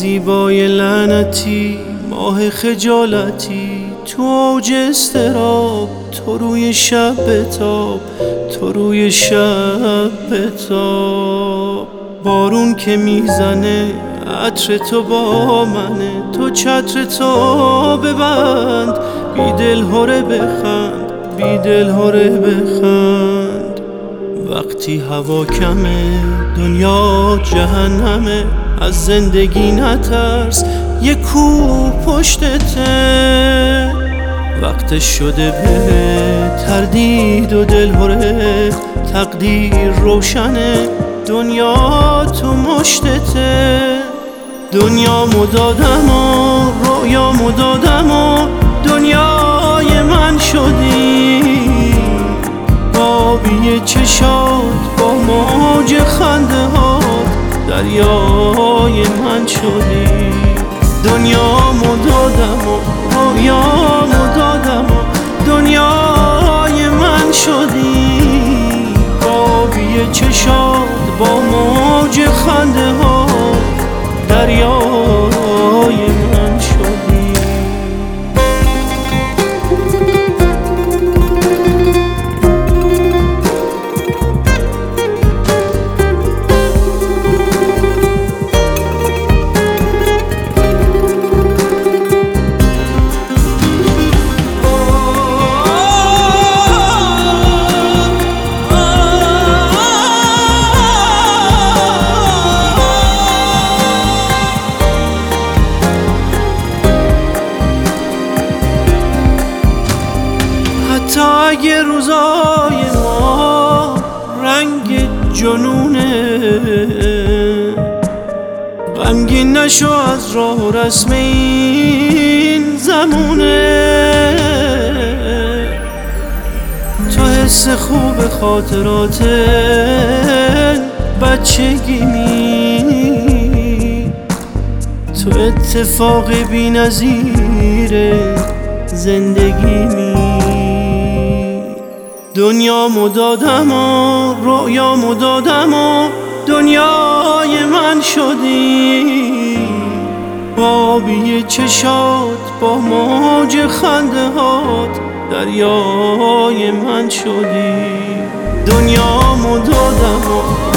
زیبای لعنتی، ماه خجالتی، تو اوج اضطراب، تو روی شب بتاب، تو روی شب بتاب. بارون که میزنه عطر تو با منه، تو چتر تو ببند، بی دل هره بخند، بی دل هره بخند. وقتی هوا کمه دنیا جهنمه، از زندگی نترس یه کوه پشتته. وقتش شده به تردید و دلهره، تقدیر روشنه، دنیا تو مشتته. دنیا مدادم و رویا مدادم و دنیای من شدی، آبی چشات با موج خنده هات دریای من شدی. دنیا مدادم و رویا مدادم و دنیای من شدی، آبی چشات با موج خنده هات دریای من شدی. تا اگه روزای ما رنگ جنونه، غمگین نشو از راه و رسم این زمونه. تو حس خوب خاطرات بچگی می، تو اتفاق بی نظیر زندگی می. دنیا مدادم و رویا مدادم و دنیای من شدی، آبی چشات با موج خنده هات دریای من شدی. دنیا مدادم و